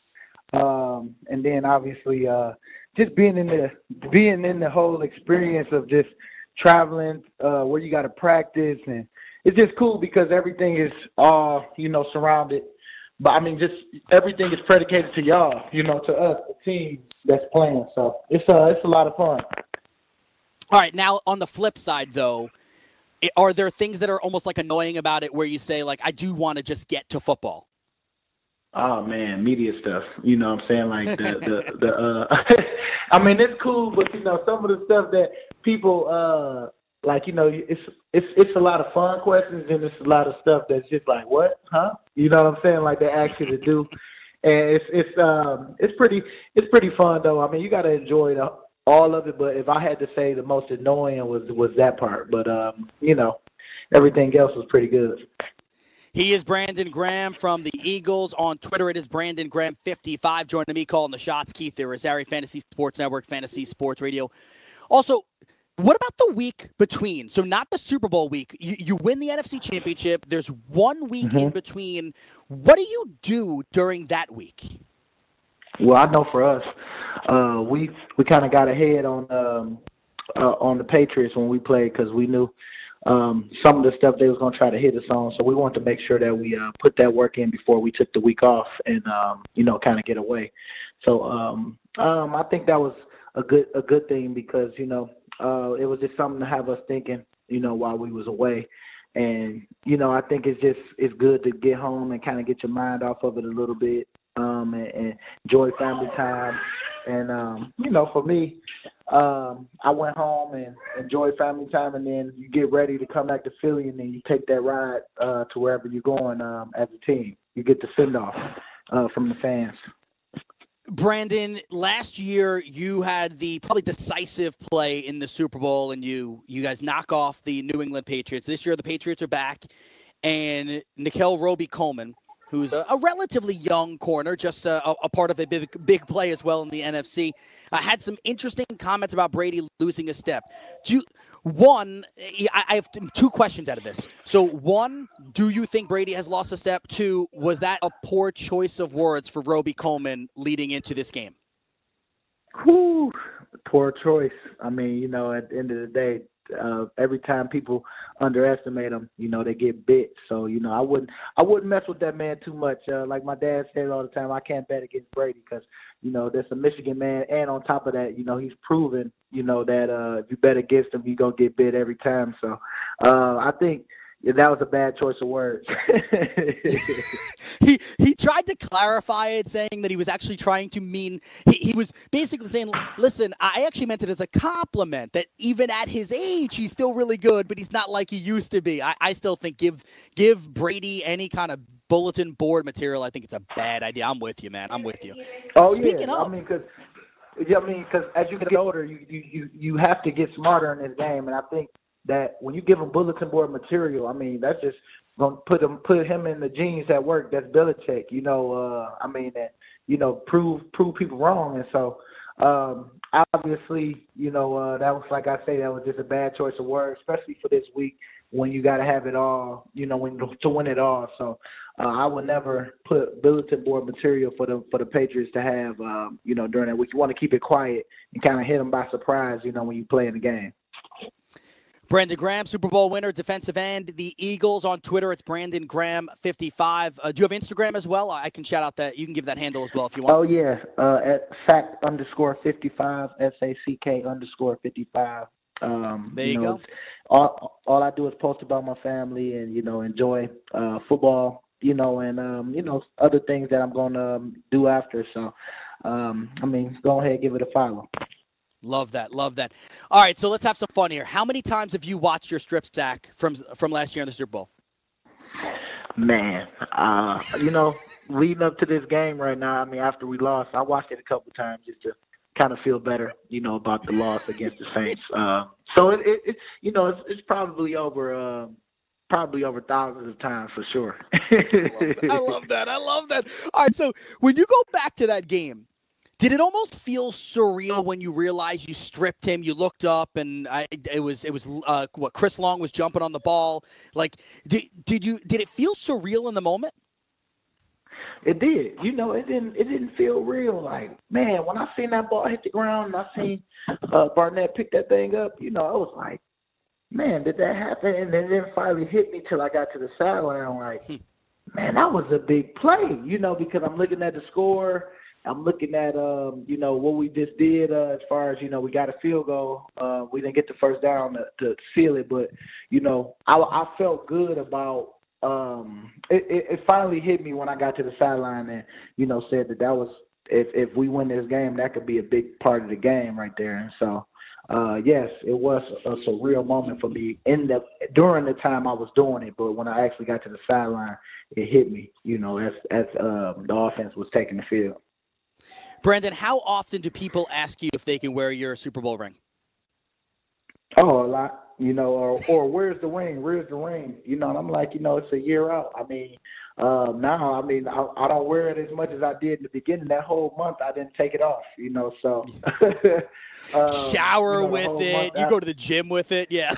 Um, and then obviously uh, just being in the being in the whole experience of just traveling uh, where you got to practice, and it's just cool because everything is all you know surrounded. But I mean, just everything is predicated to y'all, you know, to us, the team that's playing. So it's uh, it's a lot of fun. All right, now on the flip side, though, are there things that are almost like annoying about it where you say, like, I do want to just get to football? Oh man, media stuff. You know what I'm saying? Like the the, the uh I mean it's cool, but you know, some of the stuff that people uh like, you know, it's it's it's a lot of fun questions and it's a lot of stuff that's just like, what? Huh? You know what I'm saying? Like they ask you to do. And it's it's um it's pretty it's pretty fun though. I mean you gotta enjoy the all of it, but if I had to say the most annoying was was that part. But um, you know, everything else was pretty good. He is Brandon Graham from the Eagles. On Twitter, it is Brandon Graham fifty-five. Joining me calling the shots, Keith. There is Ari Fantasy Sports Network, Fantasy Sports Radio. Also, what about the week between? So not the Super Bowl week. You, you win the N F C Championship. There's one week mm-hmm. in between. What do you do during that week? Well, I know for us, uh, we we kind of got ahead on um, uh, on the Patriots when we played because we knew um, some of the stuff they was going to try to hit us on. So we wanted to make sure that we uh, put that work in before we took the week off and, um, you know, kind of get away. So um, um, I think that was a good a good thing because, you know, uh, it was just something to have us thinking, you know, while we was away. And, you know, I think it's just it's good to get home and kind of get your mind off of it a little bit. Um, and, and enjoy family time. And, um, you know, for me, um, I went home and enjoyed family time, and then you get ready to come back to Philly, and then you take that ride uh, to wherever you're going um, as a team. You get the send-off uh, from the fans. Brandon, last year you had the probably decisive play in the Super Bowl, and you, you guys knock off the New England Patriots. This year the Patriots are back, and Nickeil Roby-Coleman, who's a, a relatively young corner, just a, a part of a big, big play as well in the N F C. I uh, had some interesting comments about Brady losing a step. Do you, one, I, I have two questions out of this. So, one, do you think Brady has lost a step? Two, was that a poor choice of words for Roby-Coleman leading into this game? Whew, poor choice. I mean, you know, at the end of the day, Uh, every time people underestimate them, you know, they get bit. So, you know, I wouldn't, I wouldn't mess with that man too much. Uh, like my dad says all the time, I can't bet against Brady because, you know, there's a Michigan man, and on top of that, you know, he's proven, you know, that uh, if you bet against him, you're gonna get bit every time. So, uh, I think that was a bad choice of words. he he tried to clarify it, saying that he was actually trying to mean he, he was basically saying, listen, I actually meant it as a compliment that even at his age he's still really good, but he's not like he used to be. I, I still think give give Brady any kind of bulletin board material. I think it's a bad idea. I'm with you, man. I'm with you. Oh, Speaking yeah. of, I mean, because yeah, I mean, because as you get older, you, you you you have to get smarter in this game, and I think that when you give him bulletin board material, I mean, that's just gonna put him put him in the genes that work. That's Belichick, you know. Uh, I mean, that you know, prove prove people wrong, and so um, obviously, you know, uh, that was like I say, that was just a bad choice of words, especially for this week when you got to have it all, you know, when to win it all. So uh, I would never put bulletin board material for the for the Patriots to have, um, you know, during that week. You want to keep it quiet and kind of hit them by surprise, you know, when you play in the game. Brandon Graham, Super Bowl winner, defensive end, the Eagles. On Twitter, it's Brandon Graham fifty-five. Uh, do you have Instagram as well? I can shout out that. You can give that handle as well if you want. Oh, yeah. Uh, at sack underscore 55, S A C K underscore 55. Um, there you, you know, go. All, all I do is post about my family and, you know, enjoy uh, football, you know, and, um, you know, other things that I'm going to um, do after. So, um, I mean, go ahead and give it a follow. Love that. Love that. All right, so let's have some fun here. How many times have you watched your strip sack from from last year in the Super Bowl? Man, uh, you know, leading up to this game right now, I mean, after we lost, I watched it a couple times just to kind of feel better, you know, about the loss against the Saints. Uh, so, it, it, it, you know, it's, it's probably over uh, probably over thousands of times for sure. I love that. I love that. All right, so when you go back to that game, did it almost feel surreal when you realized you stripped him? You looked up, and I, it was it was uh, what Chris Long was jumping on the ball. Like, did did you did it feel surreal in the moment? it did. You know, it didn't it didn't feel real. Like, man, when I seen that ball hit the ground and I seen uh, Barnett pick that thing up, you know, I was like, man, did that happen? And then it finally hit me till I got to the sideline. I'm like, man, that was a big play, you know, because I'm looking at the score. I'm looking at, um, you know, what we just did uh, as far as, you know, we got a field goal. Uh, we didn't get the first down to, to seal it. But, you know, I, I felt good about um, it, it, it finally hit me when I got to the sideline and, you know, said that that was, if, if we win this game, that could be a big part of the game right there. And so, uh, yes, it was a, a surreal moment for me in the during the time I was doing it. But when I actually got to the sideline, it hit me, you know, as, as um, the offense was taking the field. Brandon, how often do people ask you if they can wear your Super Bowl ring? Oh, a lot, you know, or, or where's the ring? Where's the ring? You know, and I'm like, you know, it's a year out. I mean, uh, now, I mean, I, I don't wear it as much as I did in the beginning. That whole month, I didn't take it off, you know, so. um, Shower you know, with it. You I, go to the gym with it. Yeah.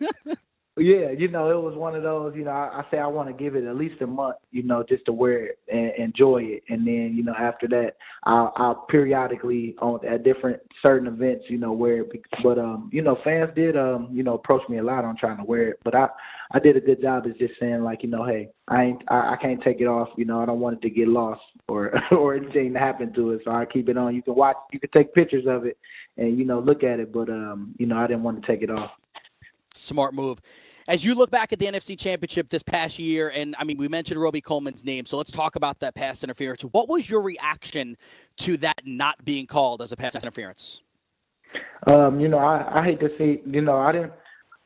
Yeah, you know, it was one of those, you know, I, I say I want to give it at least a month, you know, just to wear it and enjoy it. And then, you know, after that, I'll, I'll periodically on at different certain events, you know, wear it. But, um, you know, fans did, um, you know, approach me a lot on trying to wear it. But I, I did a good job of just saying, like, you know, hey, I ain't, I, I can't take it off. You know, I don't want it to get lost or, or anything to happen to it. So I keep it on. You can watch, you can take pictures of it and, you know, look at it. But, um, you know, I didn't want to take it off. Smart move. As you look back at the N F C Championship this past year, and, I mean, we mentioned Roby Coleman's name, so let's talk about that pass interference. What was your reaction to that not being called as a pass interference? Um, you know, I, I hate to see, you know, I didn't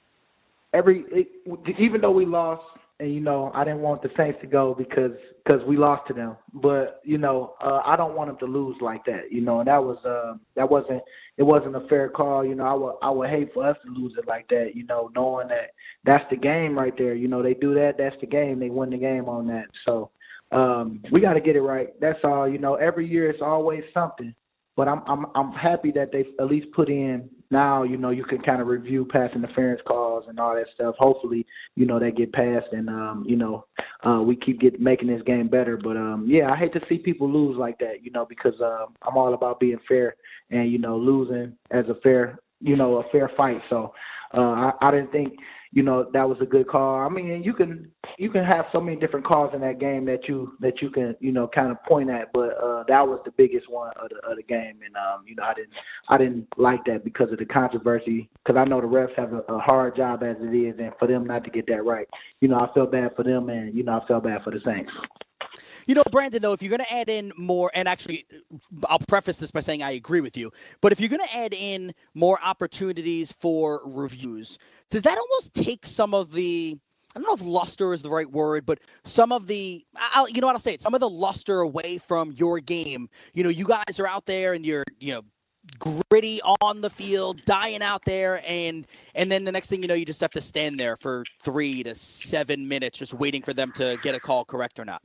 – every it, even though we lost, and, you know, I didn't want the Saints to go because cause we lost to them. But, you know, uh, I don't want them to lose like that, you know, and that was uh, that wasn't – it wasn't a fair call. You know, I would, I would hate for us to lose it like that, you know, knowing that that's the game right there. You know, they do that, that's the game. They win the game on that. So um, we got to get it right. That's all. You know, every year it's always something. But I'm I'm I'm happy that they at least put in now, you know, you can kind of review pass interference calls and all that stuff. Hopefully, you know, they get passed and, um, you know, uh, we keep get, making this game better. But, um, yeah, I hate to see people lose like that, you know, because um, I'm all about being fair and, you know, losing as a fair, you know, a fair fight. So uh, I, I didn't think, you know, that was a good call. I mean, you can you can have so many different calls in that game that you that you can, you know, kind of point at, but uh, that was the biggest one of the, of the game, and um, you know, I didn't I didn't like that because of the controversy. Because I know the refs have a, a hard job as it is, and for them not to get that right, you know, I felt bad for them, and you know, I felt bad for the Saints. You know, Brandon, though, if you're going to add in more, and actually, I'll preface this by saying I agree with you, but if you're going to add in more opportunities for reviews, does that almost take some of the, I don't know if luster is the right word, but some of the, I'll, you know what I'll say, it, some of the luster away from your game. You know, you guys are out there and you're, you know, gritty on the field, dying out there, and and then the next thing you know, you just have to stand there for three to seven minutes just waiting for them to get a call correct or not.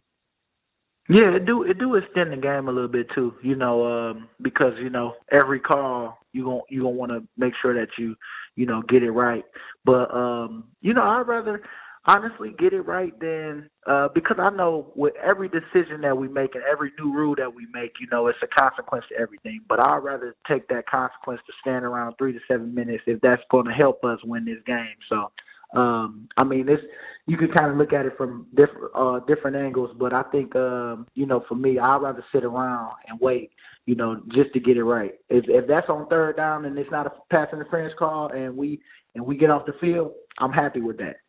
Yeah, it do it do extend the game a little bit too, you know, um, because you know every call you gon' you gonna want to make sure that you you know get it right. But um, you know, I'd rather honestly get it right than uh, because I know with every decision that we make and every new rule that we make, you know, it's a consequence to everything. But I'd rather take that consequence to stand around three to seven minutes if that's going to help us win this game. So. Um, I mean, this you can kind of look at it from different uh, different angles, but I think um, you know, for me, I'd rather sit around and wait, you know, just to get it right. If, if that's on third down and it's not a pass interference call, and we and we get off the field, I'm happy with that.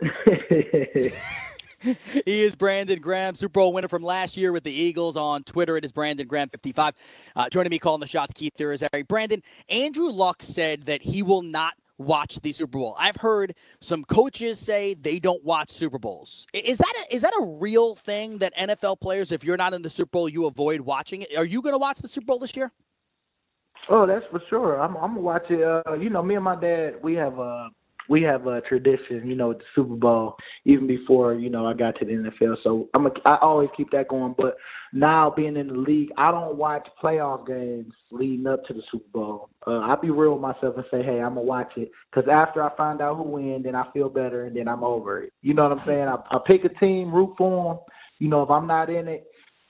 He is Brandon Graham, Super Bowl winner from last year with the Eagles. On Twitter, it is Brandon Graham fifty-five. Uh, joining me calling the shots, Keith Thursday. Brandon, Andrew Luck said that he will not watch the Super Bowl. I've heard some coaches say they don't watch Super Bowls. Is that a, is that a real thing that N F L players, if you're not in the Super Bowl, you avoid watching it? Are you going to watch the Super Bowl this year? Oh, that's for sure. I'm, I'm gonna watch it. Uh, you know, me and my dad, we have a we have a tradition. You know, with the Super Bowl, even before you know I got to the N F L. So I'm a, I always keep that going. But now being in the league, I don't watch playoff games leading up to the Super Bowl. Uh, I'll be real with myself and say, hey, I'm going to watch it. Because after I find out who wins, then I feel better, and then I'm over it. You know what I'm saying? I, I pick a team, root for them. You know, if I'm not in it,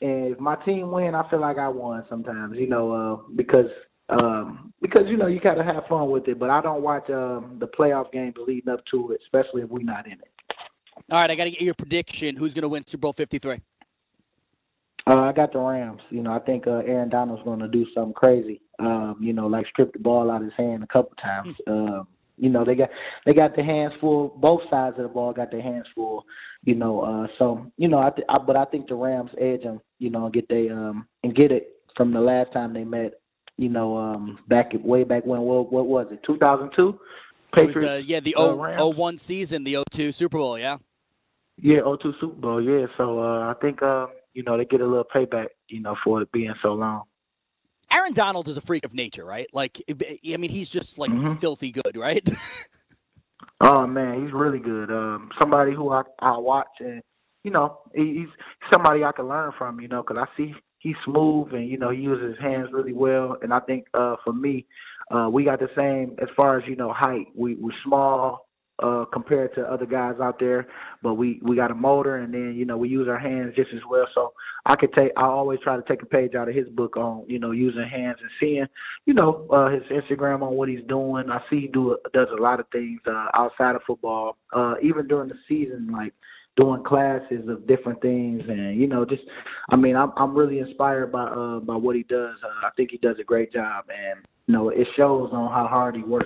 and if my team win, I feel like I won sometimes. You know, uh, because um, because you know you gotta have fun with it. But I don't watch um, the playoff games leading up to it, especially if we're not in it. All right, I got to get your prediction. Who's going to win Super Bowl fifty-three? Uh, I got the Rams. You know, I think uh, Aaron Donald's going to do something crazy. Um, you know, like strip the ball out of his hand a couple times. um, you know, they got they got their hands full. Both sides of the ball got their hands full. You know, uh, so you know, I, th- I but I think the Rams edge them. You know, and get they um and get it from the last time they met. You know, um, back way back when. What, what was it? two thousand two. Patriots. It was the, yeah, the uh, oh one season, the oh two Super Bowl. Yeah. Yeah, oh two Super Bowl. Yeah, so uh, I think. Uh, You know, they get a little payback, you know, for it being so long. Aaron Donald is a freak of nature, right? Like, I mean, he's just, like, mm-hmm. filthy good, right? Oh, man, he's really good. Um, somebody who I, I watch, and, you know, he's somebody I can learn from, you know, because I see he's smooth and, you know, he uses his hands really well. And I think uh, for me, uh, we got the same as far as, you know, height. We, we're small. Uh, compared to other guys out there, but we, we got a motor, and then you know we use our hands just as well. So I could take. I always try to take a page out of his book on you know using hands and seeing you know uh, his Instagram on what he's doing. I see he do does a lot of things uh, outside of football, uh, even during the season, like doing classes of different things, and you know just I mean I'm I'm really inspired by uh, by what he does. Uh, I think he does a great job, and you know it shows on how hard he works.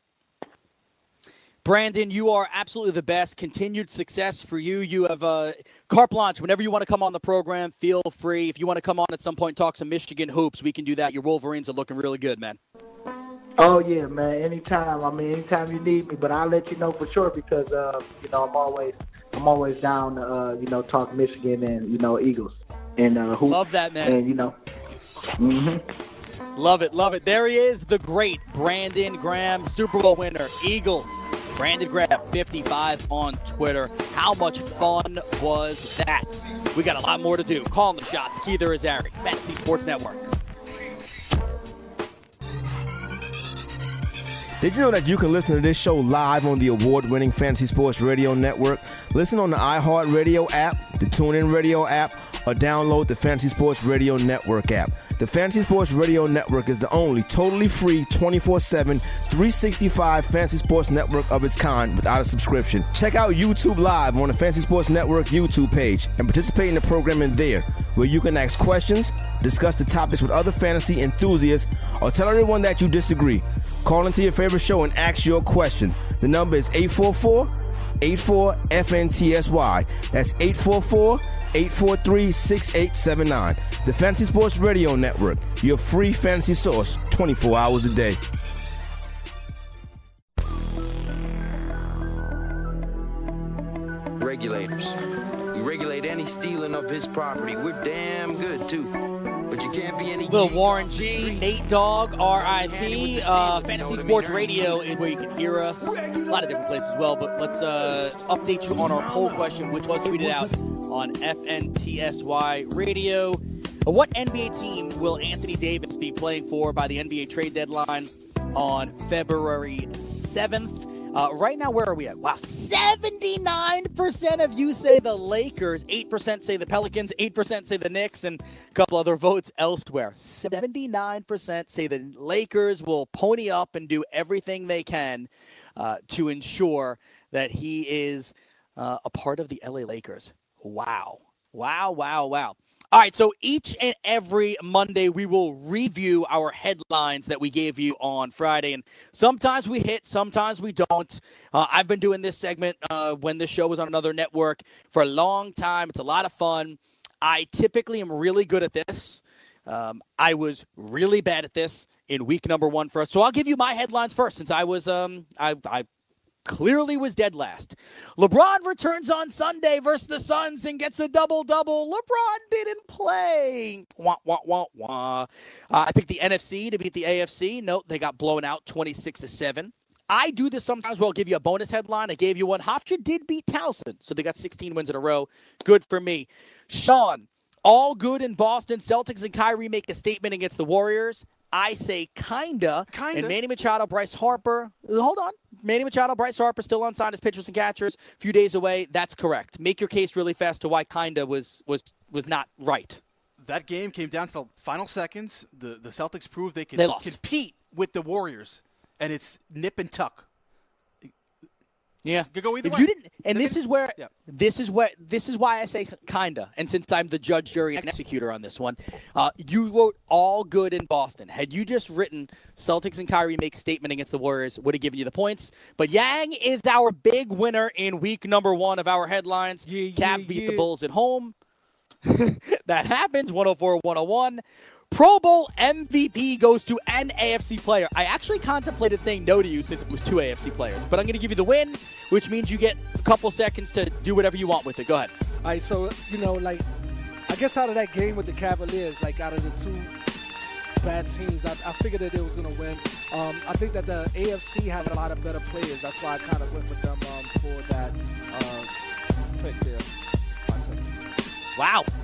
Brandon, you are absolutely the best. Continued success for you. You have uh, carte blanche. Whenever you want to come on the program, feel free. If you want to come on at some point, talk some Michigan hoops, we can do that. Your Wolverines are looking really good, man. Oh, yeah, man. Anytime. I mean, anytime you need me. But I'll let you know for sure because, uh, you know, I'm always I'm always down to, uh, you know, talk Michigan and, you know, Eagles. And uh, hoops. Love that, man. And, you know. Mm-hmm. Love it, love it. There he is, the great Brandon Graham, Super Bowl winner, Eagles. Brandon Graham, fifty-five on Twitter. How much fun was that? We got a lot more to do. Calling the shots, Keither Azari, Fantasy Sports Network. Did you know that you can listen to this show live on the award-winning Fantasy Sports Radio Network? Listen on the iHeartRadio app, the TuneIn Radio app, or download the Fantasy Sports Radio Network app. The Fantasy Sports Radio Network is the only totally free twenty-four seven, three sixty-five Fantasy Sports Network of its kind without a subscription. Check out YouTube Live on the Fantasy Sports Network YouTube page and participate in the programming there, where you can ask questions, discuss the topics with other fantasy enthusiasts, or tell everyone that you disagree. Call into your favorite show and ask your question. The number is eight four four, eight four, F N T S Y. That's eight four four, eight four three, six eight seven nine. The Fantasy Sports Radio Network, your free fantasy source twenty-four hours a day. Regulators. We regulate any stealing of his property. We're damn good, too. But you can't be any... Little Warren G, Nate Dogg, R I P Uh, Fantasy Sports Radio is where you can hear us. A lot of different places as well, but let's uh, update you on our poll question, which was tweeted out on F N T S Y Radio. What N B A team will Anthony Davis be playing for by the N B A trade deadline on February seventh? Uh, right now, where are we at? Wow, seventy-nine percent of you say the Lakers, eight percent say the Pelicans, eight percent say the Knicks, and a couple other votes elsewhere. seventy-nine percent say the Lakers will pony up and do everything they can uh, to ensure that he is uh, a part of the L A Lakers. Wow. Wow, wow, wow. All right, so each and every Monday we will review our headlines that we gave you on Friday, and sometimes we hit, sometimes we don't. Uh, I've been doing this segment uh, when this show was on another network for a long time. It's a lot of fun. I typically am really good at this. Um, I was really bad at this in week number one for us, so I'll give you my headlines first since I was um, I, I clearly was dead last. LeBron returns on Sunday versus the Suns and gets a double-double. LeBron didn't play. Wah, wah, wah, wah. Uh, I picked the N F C to beat the A F C. Nope, they got blown out twenty-six to seven. I do this sometimes where I'll give you a bonus headline. I gave you one. Hofstra did beat Towson, so they got sixteen wins in a row. Good for me. Sean, all good in Boston. Celtics and Kyrie make a statement against the Warriors. I say kinda. Kinda. And Manny Machado, Bryce Harper. Hold on. Manny Machado, Bryce Harper still unsigned as pitchers and catchers. A few days away. That's correct. Make your case really fast to why kinda was was was not right. that game came down to the final seconds. The the Celtics proved they could They lost. compete with the Warriors, and it's nip and tuck. Yeah, Could go either if way. you didn't, and They this can- is where yeah. this is where this is why I say kinda. And since I'm the judge, jury, and executor on this one, uh, you wrote all good in Boston. Had you just written Celtics and Kyrie make statement against the Warriors, would have given you the points. But Yang is our big winner in week number one of our headlines. Yeah, Cavs yeah, beat yeah. the Bulls at home. That happens. one oh four one oh one. Pro Bowl M V P goes to an A F C player. I actually contemplated saying no to you since it was two A F C players, but I'm going to give you the win, which means you get a couple seconds to do whatever you want with it. Go ahead. All right, so, you know, like, I guess out of that game with the Cavaliers, like, out of the two bad teams, I, I figured that they was going to win. Um, I think that the A F C had a lot of better players. That's why I kind of went with them um, for that uh, pick there. Five seconds. Wow.